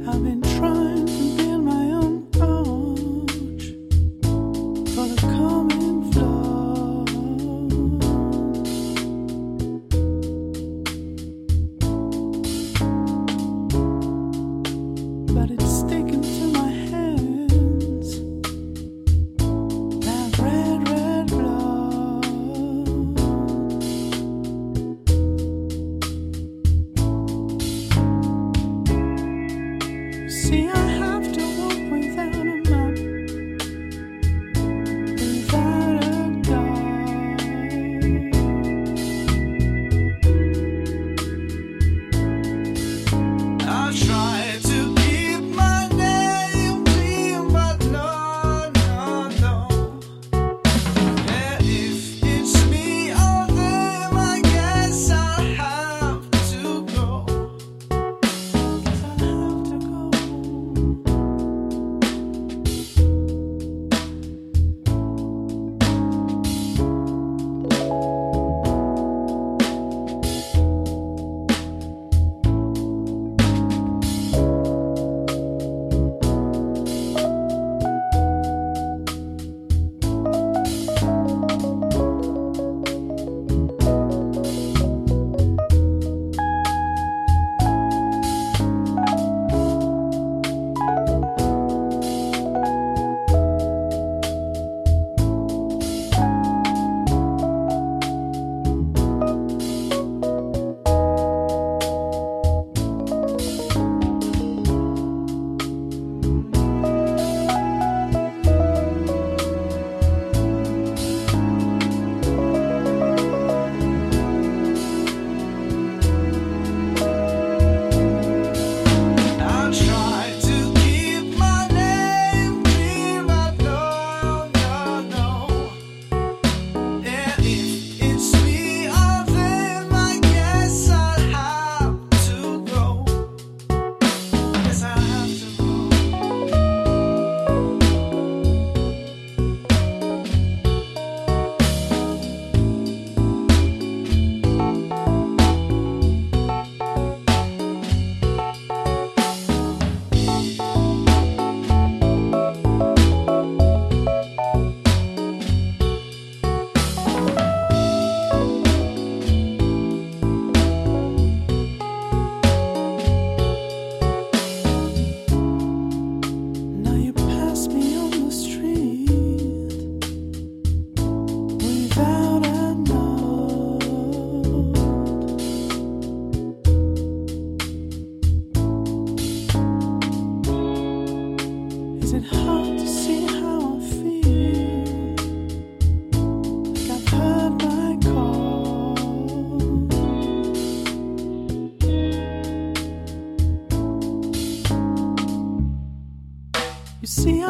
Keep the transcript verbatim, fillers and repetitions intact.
I've been trying to build my own arch for the coming flood. But it's sticking to my hands, that red, red blood. See, I have to walk without a map, without a guide. I try to keep my name clean, but no, no, no. Yeah, if it's me or them, I guess I'll have to go. Guess I'll have to go. I'll try to keep my name clean, but no, no, no. Yeah, if it's me or them, I guess I'll have to go. Guess I'll have to go. Now you pass me on the street without a note. Is it hard to see how I feel? Like I've heard my call. You see,